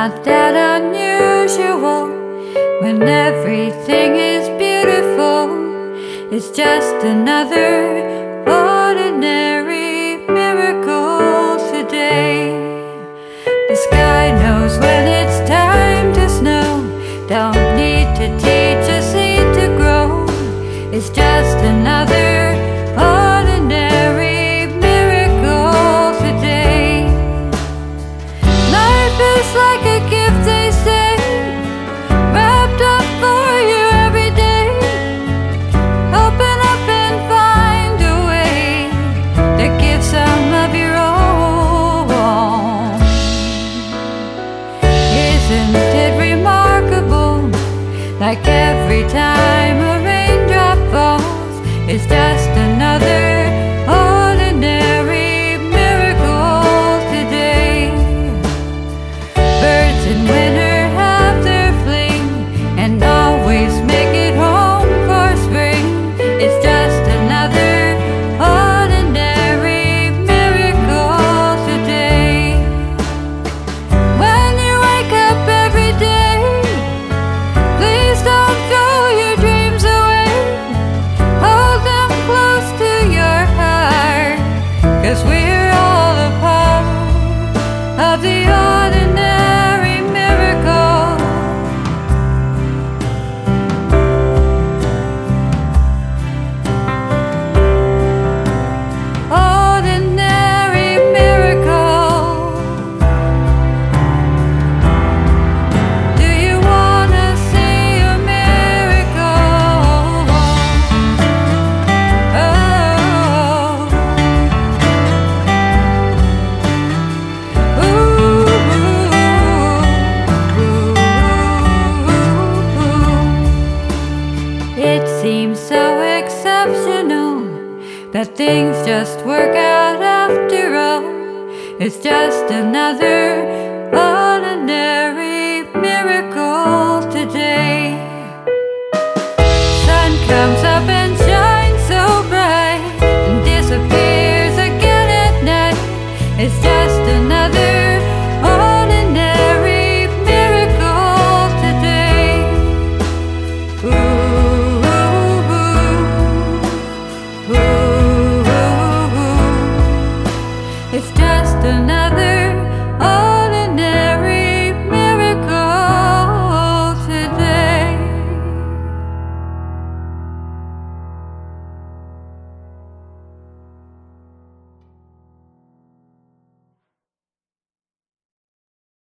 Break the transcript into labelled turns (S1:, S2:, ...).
S1: not that unusual when everything is beautiful. It's just another ordinary miracle today. The sky knows when it's time to snow. Don't need to teach a seed to grow. It's just another ordinary miracle today. Life is like a gift, they say, wrapped up for you every day. Open up and find a way to give some of your own. Isn't it remarkable? Like every time a raindrop falls, it's just another ordinary miracle today. Birds in winter have their fling and always make it home for spring. It's just another ordinary miracle today. When you wake up every day, please don't throw your dreams away. Hold them close to your heart, 'cause we're all a part of the ordinary miracle. Ordinary miracle. Do you wanna see a miracle? It seems so exceptional that things just work out after all. It's just another